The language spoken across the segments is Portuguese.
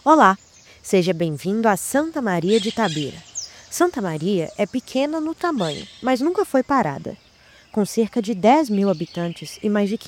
Olá, seja bem-vindo a Santa Maria de Itabira. Santa Maria é pequena no tamanho, mas nunca foi parada. Com cerca de 10 mil habitantes e mais de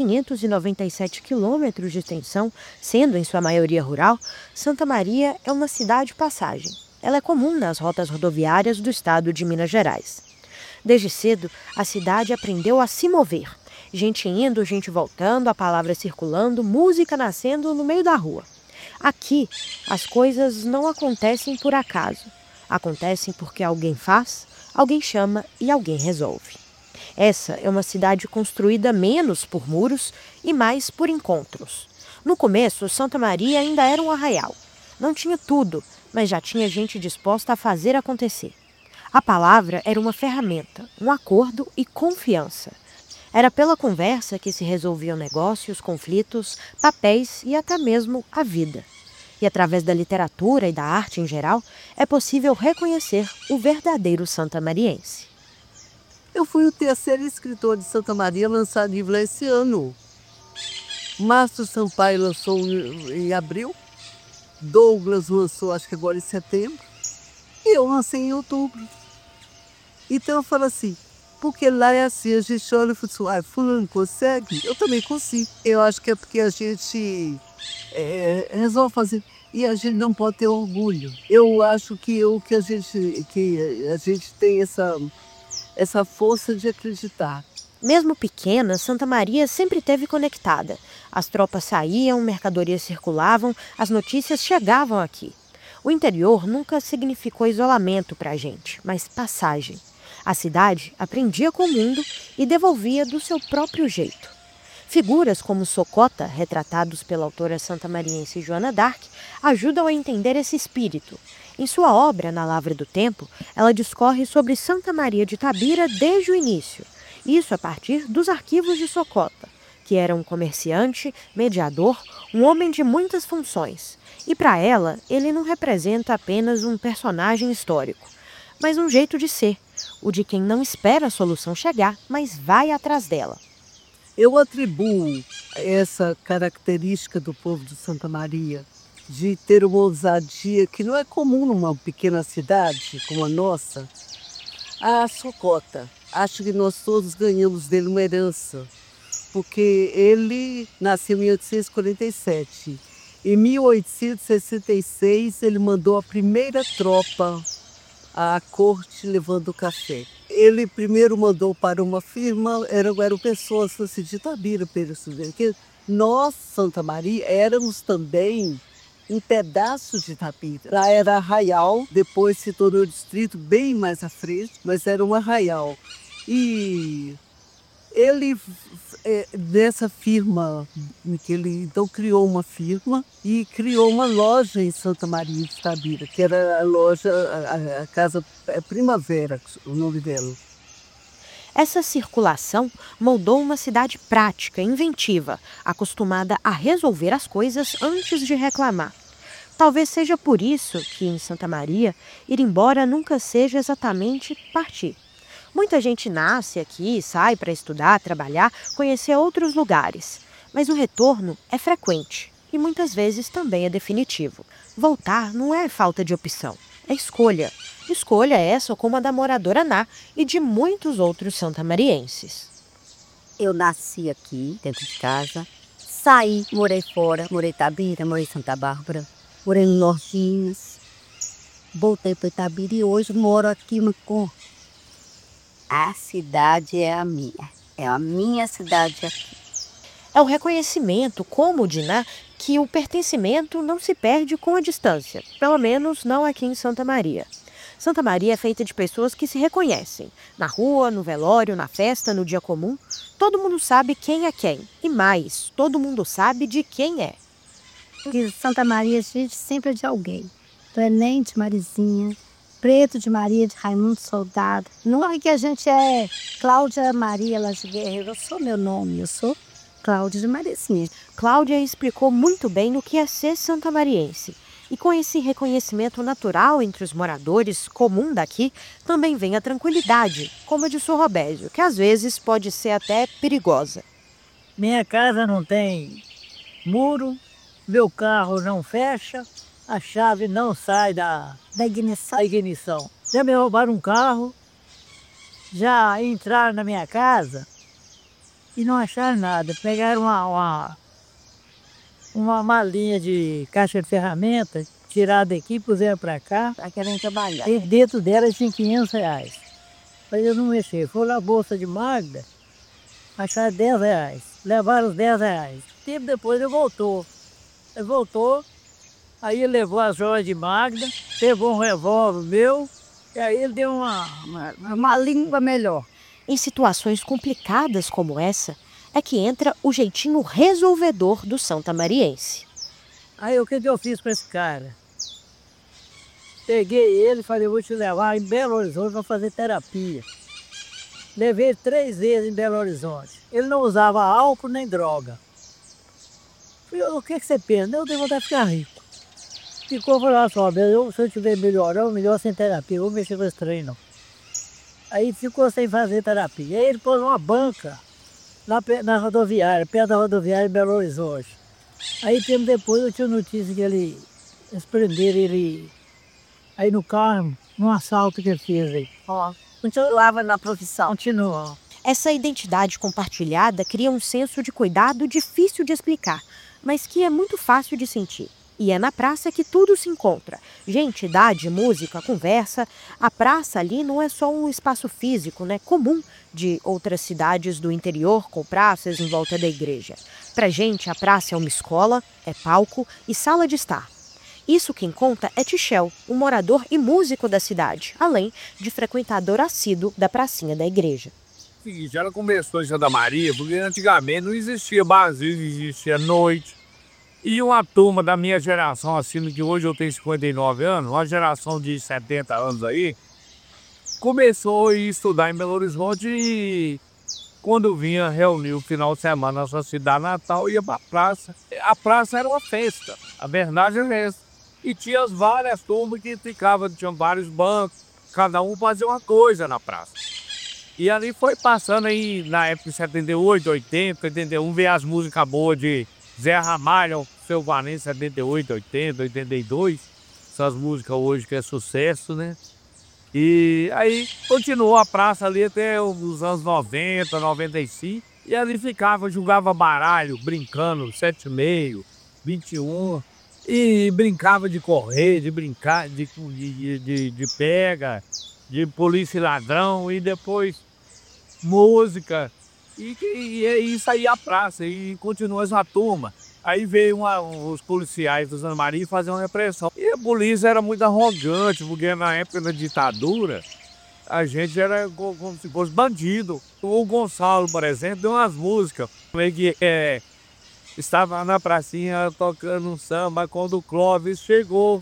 597 quilômetros de extensão, sendo em sua maioria rural, Santa Maria é uma cidade-passagem. Ela é comum nas rotas rodoviárias do estado de Minas Gerais. Desde cedo, a cidade aprendeu a se mover. Gente indo, gente voltando, a palavra circulando, música nascendo no meio da rua. Aqui, as coisas não acontecem por acaso. Acontecem porque alguém faz, alguém chama e alguém resolve. Essa é uma cidade construída menos por muros e mais por encontros. No começo, Santa Maria ainda era um arraial. Não tinha tudo, mas já tinha gente disposta a fazer acontecer. A palavra era uma ferramenta, um acordo e confiança. Era pela conversa que se resolviam negócios, conflitos, papéis e até mesmo a vida. E através da literatura e da arte em geral, é possível reconhecer o verdadeiro santamariense. Eu fui o terceiro escritor de Santa Maria a lançar livro esse ano. Márcio Sampaio lançou em abril, Douglas lançou acho que agora em setembro, e eu lancei em outubro. Então eu falo assim, porque lá é assim, a gente olha e fala assim, fulano consegue? Eu também consigo. Eu acho que é porque a gente resolve fazer. E a gente não pode ter orgulho. Eu acho que a gente tem essa força de acreditar. Mesmo pequena, Santa Maria sempre esteve conectada. As tropas saíam, mercadorias circulavam, as notícias chegavam aqui. O interior nunca significou isolamento para a gente, mas passagem. A cidade aprendia com o mundo e devolvia do seu próprio jeito. Figuras como Socota, retratados pela autora santamariense Joana d'Arc, ajudam a entender esse espírito. Em sua obra, Na Lavra do Tempo, ela discorre sobre Santa Maria de Itabira desde o início. Isso a partir dos arquivos de Socota, que era um comerciante, mediador, um homem de muitas funções. E para ela, ele não representa apenas um personagem histórico, mas um jeito de ser, o de quem não espera a solução chegar, mas vai atrás dela. Eu atribuo essa característica do povo de Santa Maria de ter uma ousadia que não é comum numa pequena cidade como a nossa, a Socota. Acho que nós todos ganhamos dele uma herança, porque ele nasceu em 1847. Em 1866, ele mandou a primeira tropa à corte levando café. Ele primeiro mandou para uma firma, eram pessoas assim, de Itabira, que nós, Santa Maria, éramos também um pedaço de Itabira. Lá era arraial, depois se tornou distrito bem mais à frente, mas era um arraial. E ele, dessa firma, que ele então criou uma firma e criou uma loja em Santa Maria de Itabira, que era a loja, a Casa Primavera, o nome dela. Essa circulação moldou uma cidade prática, inventiva, acostumada a resolver as coisas antes de reclamar. Talvez seja por isso que, em Santa Maria, ir embora nunca seja exatamente partir. Muita gente nasce aqui, sai para estudar, trabalhar, conhecer outros lugares. Mas o retorno é frequente e muitas vezes também é definitivo. Voltar não é falta de opção, é escolha. Escolha essa como a da moradora Ná e de muitos outros santamarienses. Eu nasci aqui, dentro de casa, saí, morei fora, morei em Itabira, morei em Santa Bárbara, morei no Nortinhas, voltei para Itabira e hoje moro aqui no Cor. A cidade é a minha cidade aqui. É o reconhecimento, como o de Ná, que o pertencimento não se perde com a distância, pelo menos não aqui em Santa Maria. Santa Maria é feita de pessoas que se reconhecem. Na rua, no velório, na festa, no dia comum, todo mundo sabe quem é quem. E mais, todo mundo sabe de quem é. Porque Santa Maria, a gente sempre é de alguém. Não é nem de Marizinha, Preto de Maria, de Raimundo Soldado. Não é que a gente é Cláudia Maria Laje Guerreiro. Eu sou meu nome, eu sou Cláudia de Marizinha. Cláudia explicou muito bem o que é ser santamariense. E com esse reconhecimento natural entre os moradores comum daqui, também vem a tranquilidade, como a de São Robésio, que às vezes pode ser até perigosa. Minha casa não tem muro, meu carro não fecha, a chave não sai Da ignição. da ignição. Já me roubaram um carro, já entraram na minha casa e não acharam nada. Pegaram uma malinha de caixa de ferramentas, tiraram daqui, puseram para cá. Tá querendo trabalhar. E dentro dela tinha R$ 500. Mas eu não mexi. Foi na bolsa de Magda, acharam R$ 10. Levaram os R$ 10. Tempo depois ele voltou. Aí ele levou as joias de Magda, pegou um revólver meu, e aí ele deu Uma língua melhor. Em situações complicadas como essa, é que entra o jeitinho resolvedor do santamariense. Aí o que eu fiz com esse cara? Peguei ele e falei, vou te levar em Belo Horizonte para fazer terapia. Levei ele 3 vezes em Belo Horizonte. Ele não usava álcool nem droga. Falei, o que você pensa? Eu tenho vontade de ficar rico. Ficou falando só, se eu estiver melhorando, melhor sem terapia, eu vou mexer com esse trem não. Aí ficou sem fazer terapia. Aí ele pôs uma banca na rodoviária, perto da rodoviária de Belo Horizonte. Aí tempo depois eu tinha notícia que eles prenderam ele aí no carro, num assalto que ele fez aí. Ó, continuava na profissão. Continua. Essa identidade compartilhada cria um senso de cuidado difícil de explicar, mas que é muito fácil de sentir. E é na praça que tudo se encontra. Gente, idade, música, conversa. A praça ali não é só um espaço físico, né, comum de outras cidades do interior com praças em volta da igreja. Pra gente, a praça é uma escola, é palco e sala de estar. Isso quem conta é Tichel, um morador e músico da cidade, além de frequentador assíduo da pracinha da igreja. Seguinte, ela começou em Santa Maria, porque antigamente não existia barzinho, existia noite. E uma turma da minha geração, assim, que hoje eu tenho 59 anos, uma geração de 70 anos aí, começou a ir estudar em Belo Horizonte e quando vinha reunir o final de semana na sua cidade natal, ia pra praça. A praça era uma festa, a verdade é essa. E tinha várias turmas que ficavam, tinham vários bancos, cada um fazia uma coisa na praça. E ali foi passando aí, na época de 78, 80, 81, ver as músicas boas de Zé Ramalho, Seu Vanessa, 78, 80, 82. Essas músicas hoje que é sucesso, né? E aí continuou a praça ali até os anos 90, 95. E ali ficava, jogava baralho, brincando, 7,5, 21. E brincava de correr, de brincar, de pega, de polícia e ladrão. E depois música. E isso aí a praça, e continuou essa turma. Aí veio os policiais do Santa Maria fazer uma repressão. E a polícia era muito arrogante, porque na época da ditadura, a gente era como se fosse bandido. O Gonçalo, por exemplo, deu umas músicas. Que estava na pracinha tocando um samba quando o Clóvis chegou,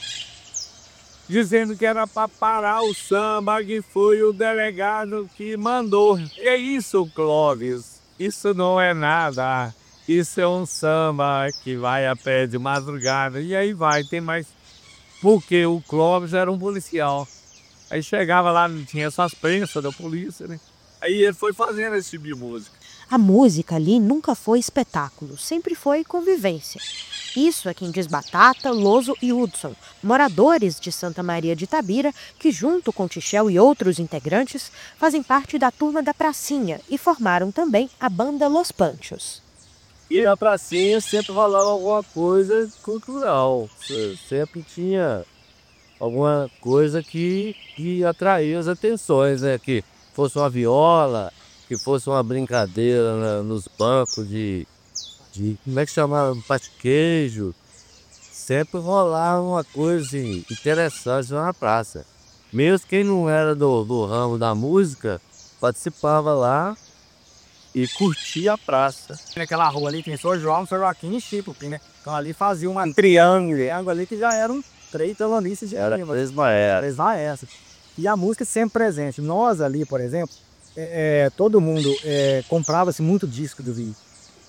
dizendo que era para parar o samba, que foi o delegado que mandou. É isso, Clóvis, isso não é nada, isso é um samba que vai a pé de madrugada. E aí vai, tem mais, porque o Clóvis era um policial. Aí chegava lá, não tinha essas prensas da polícia, né? Aí ele foi fazendo esse tipo de música. A música ali nunca foi espetáculo, sempre foi convivência. Isso é quem diz Batata, Loso e Hudson, moradores de Santa Maria de Itabira, que junto com Tichel e outros integrantes fazem parte da turma da pracinha e formaram também a banda Los Panchos. E na pracinha sempre rolava alguma coisa cultural, sempre tinha alguma coisa que atraía as atenções, né? Que fosse uma viola, que fosse uma brincadeira nos bancos de como é que chamava? Pate-queijo. Sempre rolava uma coisa assim, interessante lá na praça. Mesmo quem não era do ramo da música, participava lá e curtia a praça. Naquela rua ali tem São João, São Joaquim e Chipo, né? Então ali fazia uma triângulo ali que já eram 3 telonices de Era rima. mesma Essa. E a música sempre presente. Nós ali, por exemplo, todo mundo comprava-se muito disco do Vinho.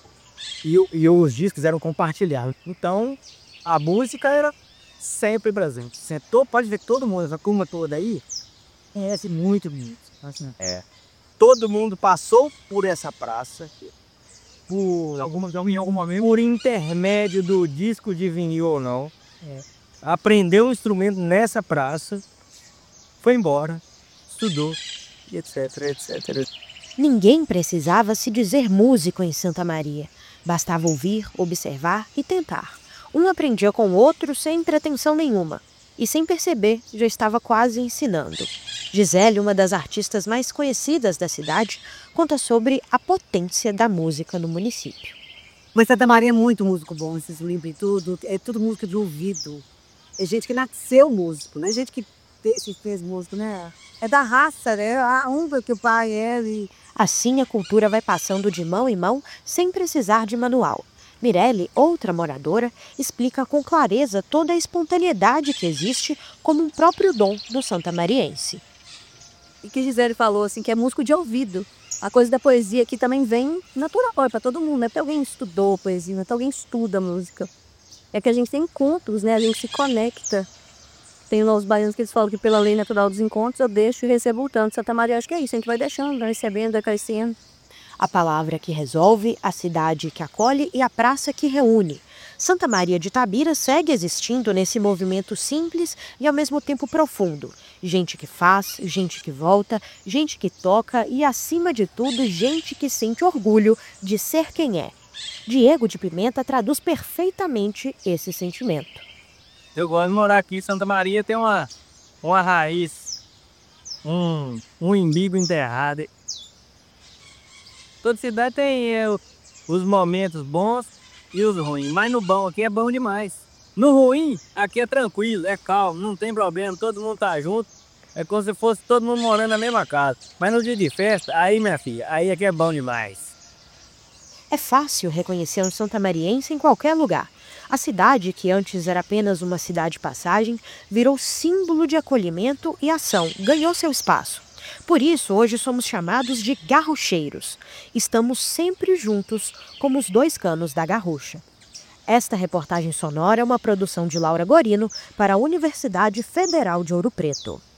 E os discos eram compartilhados. Então, a música era sempre presente. Sentou, pode ver que todo mundo, essa turma toda aí, conhece muito música. Assim, todo mundo passou por essa praça, em algum momento, por intermédio do disco de vinil ou não. aprendeu um instrumento nessa praça, foi embora, estudou, e etc, etc. Ninguém precisava se dizer músico em Santa Maria. Bastava ouvir, observar e tentar. Um aprendia com o outro sem pretensão nenhuma. E sem perceber, já estava quase ensinando. Gisele, uma das artistas mais conhecidas da cidade, conta sobre a potência da música no município. Mas Santa Maria é muito músico bom, esses limbos e tudo. É tudo música de ouvido. É gente que nasceu músico, não é gente que se fez músico, né? É da raça, né? A onda que o pai é. Assim, a cultura vai passando de mão em mão sem precisar de manual. Mirelle, outra moradora, explica com clareza toda a espontaneidade que existe como um próprio dom do santamariense. E que Gisele falou, assim, que é músico de ouvido. A coisa da poesia aqui também vem natural para todo mundo, não é porque alguém estudou poesia, não é porque alguém estuda música. É que a gente tem encontros, né? A gente se conecta. Tem lá os baianos que eles falam que pela lei natural dos encontros eu deixo e recebo o tanto. Santa Maria, acho que é isso, a gente vai deixando, vai recebendo, vai crescendo. A palavra que resolve, a cidade que acolhe e a praça que reúne. Santa Maria de Itabira segue existindo nesse movimento simples e ao mesmo tempo profundo. Gente que faz, gente que volta, gente que toca e, acima de tudo, gente que sente orgulho de ser quem é. Diego de Pimenta traduz perfeitamente esse sentimento. Eu gosto de morar aqui. Santa Maria tem uma raiz, um umbigo enterrado. Toda cidade tem os momentos bons e os ruins, mas no bom aqui é bom demais. No ruim, aqui é tranquilo, é calmo, não tem problema, todo mundo tá junto. É como se fosse todo mundo morando na mesma casa. Mas no dia de festa, aí minha filha, aí é que é bom demais. É fácil reconhecer um santamariense em qualquer lugar. A cidade, que antes era apenas uma cidade-passagem, virou símbolo de acolhimento e ação, ganhou seu espaço. Por isso, hoje somos chamados de garrucheiros. Estamos sempre juntos, como os dois canos da garrucha. Esta reportagem sonora é uma produção de Laura Gorino para a Universidade Federal de Ouro Preto.